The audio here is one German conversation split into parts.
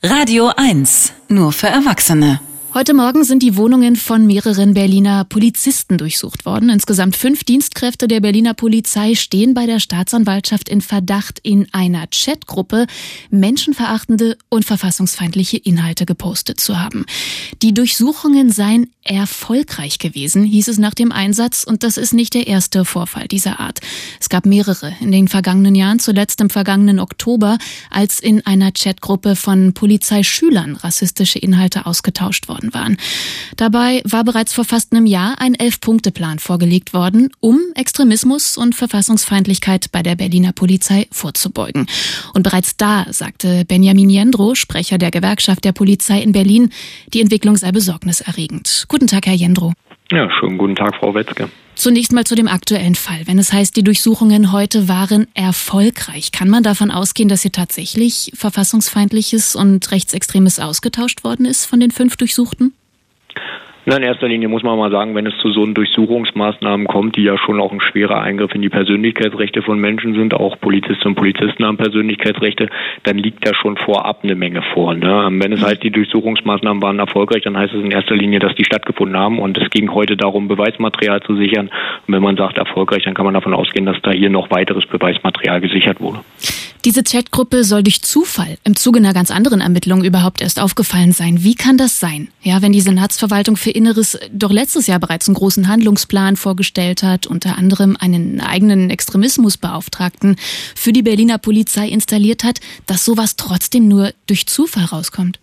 Radio 1, nur für Erwachsene. Heute Morgen sind die Wohnungen von mehreren Berliner Polizisten durchsucht worden. Insgesamt 5 Dienstkräfte der Berliner Polizei stehen bei der Staatsanwaltschaft in Verdacht, in einer Chatgruppe menschenverachtende und verfassungsfeindliche Inhalte gepostet zu haben. Die Durchsuchungen seien erfolgreich gewesen, hieß es nach dem Einsatz, und das ist nicht der erste Vorfall dieser Art. Es gab mehrere in den vergangenen Jahren, zuletzt im vergangenen Oktober, als in einer Chatgruppe von Polizeischülern rassistische Inhalte ausgetauscht worden waren. Dabei war bereits vor fast einem Jahr ein 11-Punkte-Plan vorgelegt worden, um Extremismus und Verfassungsfeindlichkeit bei der Berliner Polizei vorzubeugen. Und bereits da sagte Benjamin Jendrow, Sprecher der Gewerkschaft der Polizei in Berlin, die Entwicklung sei besorgniserregend. Guten Tag, Herr Jendrow. Ja, schönen guten Tag, Frau Wetzke. Zunächst mal zu dem aktuellen Fall. Wenn es heißt, die Durchsuchungen heute waren erfolgreich, kann man davon ausgehen, dass hier tatsächlich Verfassungsfeindliches und Rechtsextremes ausgetauscht worden ist von den 5 Durchsuchten? Na, in erster Linie muss man mal sagen, wenn es zu so einen Durchsuchungsmaßnahmen kommt, die ja schon auch ein schwerer Eingriff in die Persönlichkeitsrechte von Menschen sind, auch Polizistinnen und Polizisten haben Persönlichkeitsrechte, dann liegt da schon vorab eine Menge vor. Ne? Wenn es heißt, die Durchsuchungsmaßnahmen waren erfolgreich, dann heißt es in erster Linie, dass die stattgefunden haben, und es ging heute darum, Beweismaterial zu sichern. Und wenn man sagt erfolgreich, dann kann man davon ausgehen, dass da hier noch weiteres Beweismaterial gesichert wurde. Diese Chatgruppe soll durch Zufall im Zuge einer ganz anderen Ermittlung überhaupt erst aufgefallen sein. Wie kann das sein? Ja, wenn die Senatsverwaltung für Inneres doch letztes Jahr bereits einen großen Handlungsplan vorgestellt hat, unter anderem einen eigenen Extremismusbeauftragten für die Berliner Polizei installiert hat, dass sowas trotzdem nur durch Zufall rauskommt.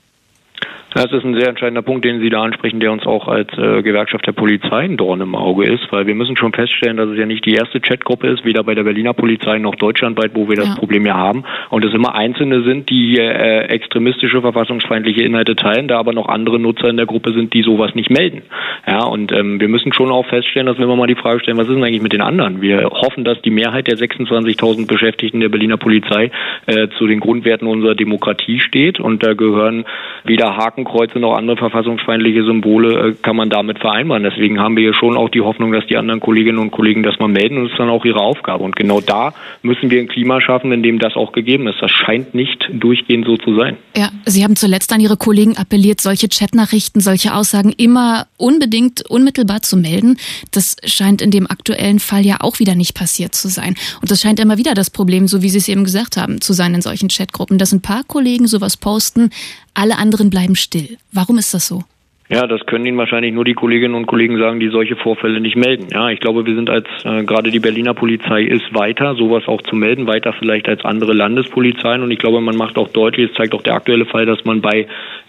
Das ist ein sehr entscheidender Punkt, den Sie da ansprechen, der uns auch als Gewerkschaft der Polizei ein Dorn im Auge ist, weil wir müssen schon feststellen, dass es ja nicht die erste Chatgruppe ist, weder bei der Berliner Polizei noch deutschlandweit, wo wir das Problem ja haben, und es immer Einzelne sind, die extremistische, verfassungsfeindliche Inhalte teilen, da aber noch andere Nutzer in der Gruppe sind, die sowas nicht melden. Ja, und wir müssen schon auch feststellen, dass wenn wir mal die Frage stellen, was ist denn eigentlich mit den anderen? Wir hoffen, dass die Mehrheit der 26.000 Beschäftigten der Berliner Polizei zu den Grundwerten unserer Demokratie steht, und da gehören weder Hakenkreuze noch andere verfassungsfeindliche Symbole kann man damit vereinbaren. Deswegen haben wir hier schon auch die Hoffnung, dass die anderen Kolleginnen und Kollegen das mal melden, und das ist dann auch ihre Aufgabe. Und genau da müssen wir ein Klima schaffen, in dem das auch gegeben ist. Das scheint nicht durchgehend so zu sein. Ja, Sie haben zuletzt an Ihre Kollegen appelliert, solche Chatnachrichten, solche Aussagen immer unbedingt unmittelbar zu melden. Das scheint in dem aktuellen Fall ja auch wieder nicht passiert zu sein. Und das scheint immer wieder das Problem, so wie Sie es eben gesagt haben, zu sein in solchen Chatgruppen, dass ein paar Kollegen sowas posten, alle anderen bleiben still. Warum ist das so? Ja, das können Ihnen wahrscheinlich nur die Kolleginnen und Kollegen sagen, die solche Vorfälle nicht melden. Ja, ich glaube, wir sind gerade die Berliner Polizei ist weiter, sowas auch zu melden, weiter vielleicht als andere Landespolizeien. Und ich glaube, man macht auch deutlich, es zeigt auch der aktuelle Fall, dass man bei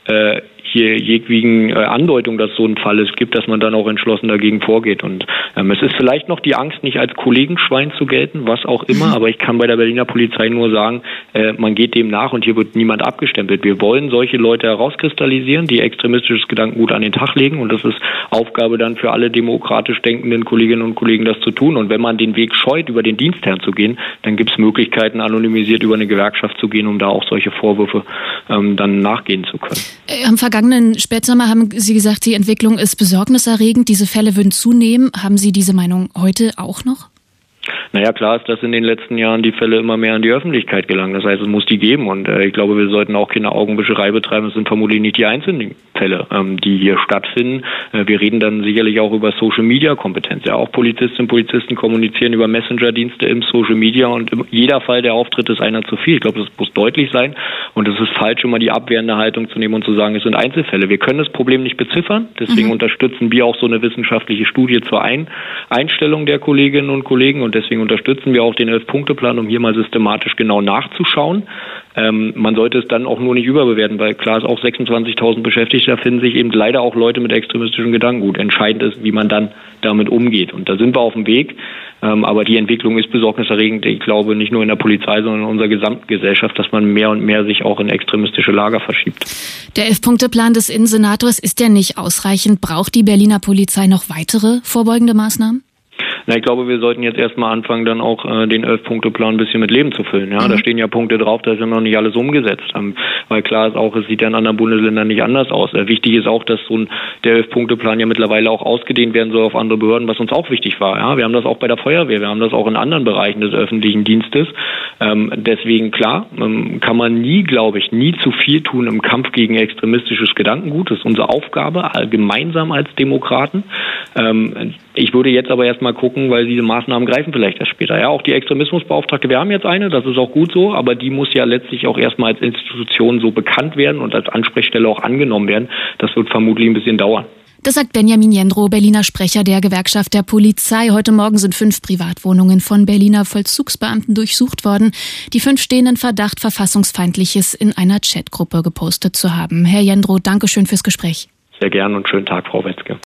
hier jedwegen Andeutung, dass so ein Fall es gibt, dass man dann auch entschlossen dagegen vorgeht. Und es ist vielleicht noch die Angst, nicht als Kollegenschwein zu gelten, was auch immer, aber ich kann bei der Berliner Polizei nur sagen, man geht dem nach, und hier wird niemand abgestempelt. Wir wollen solche Leute herauskristallisieren, die extremistisches Gedankengut an den Tag legen, und das ist Aufgabe dann für alle demokratisch denkenden Kolleginnen und Kollegen, das zu tun. Und wenn man den Weg scheut, über den Dienstherrn zu gehen, dann gibt es Möglichkeiten, anonymisiert über eine Gewerkschaft zu gehen, um da auch solche Vorwürfe dann nachgehen zu können. Am vergangenen Spätsommer haben Sie gesagt, die Entwicklung ist besorgniserregend, diese Fälle würden zunehmen. Haben Sie diese Meinung heute auch noch? Naja, klar ist, dass in den letzten Jahren die Fälle immer mehr an die Öffentlichkeit gelangen. Das heißt, es muss die geben, und ich glaube, wir sollten auch keine Augenwischerei betreiben. Es sind vermutlich nicht die einzelnen Fälle, die hier stattfinden. Wir reden dann sicherlich auch über Social-Media-Kompetenz. Ja, auch Polizistinnen und Polizisten kommunizieren über Messenger-Dienste im Social Media, und jeder Fall, der auftritt, ist einer zu viel. Ich glaube, das muss deutlich sein, und es ist falsch, immer die abwehrende Haltung zu nehmen und zu sagen, es sind Einzelfälle. Wir können das Problem nicht beziffern, deswegen unterstützen wir auch so eine wissenschaftliche Studie zur Einstellung der Kolleginnen und Kollegen, und deswegen unterstützen wir auch den 11-Punkte-Plan, um hier mal systematisch genau nachzuschauen. Man sollte es dann auch nur nicht überbewerten, weil klar ist, auch 26.000 Beschäftigte, da finden sich eben leider auch Leute mit extremistischem Gedankengut. Entscheidend ist, wie man dann damit umgeht. Und da sind wir auf dem Weg. Aber die Entwicklung ist besorgniserregend. Ich glaube, nicht nur in der Polizei, sondern in unserer gesamten Gesellschaft, dass man mehr und mehr sich auch in extremistische Lager verschiebt. Der 11-Punkte-Plan des Innensenators ist ja nicht ausreichend. Braucht die Berliner Polizei noch weitere vorbeugende Maßnahmen? Na, ich glaube, wir sollten jetzt erstmal anfangen, dann auch den 11-Punkte-Plan ein bisschen mit Leben zu füllen. Ja, da stehen ja Punkte drauf, da ist ja noch nicht alles umgesetzt. Weil klar ist auch, es sieht ja in anderen Bundesländern nicht anders aus. Wichtig ist auch, dass der 11-Punkte-Plan ja mittlerweile auch ausgedehnt werden soll auf andere Behörden, was uns auch wichtig war. Ja, wir haben das auch bei der Feuerwehr, wir haben das auch in anderen Bereichen des öffentlichen Dienstes. Deswegen klar, kann man nie zu viel tun im Kampf gegen extremistisches Gedankengut. Das ist unsere Aufgabe, gemeinsam als Demokraten. Ich würde jetzt aber erstmal gucken, weil diese Maßnahmen greifen vielleicht erst später. Ja, auch die Extremismusbeauftragte, wir haben jetzt eine, das ist auch gut so, aber die muss ja letztlich auch erstmal als Institution so bekannt werden und als Ansprechstelle auch angenommen werden. Das wird vermutlich ein bisschen dauern. Das sagt Benjamin Jendrow, Berliner Sprecher der Gewerkschaft der Polizei. Heute Morgen sind 5 Privatwohnungen von Berliner Vollzugsbeamten durchsucht worden. Die 5 stehen in Verdacht, Verfassungsfeindliches in einer Chatgruppe gepostet zu haben. Herr Jendrow, Dankeschön fürs Gespräch. Sehr gern und schönen Tag, Frau Wetzke.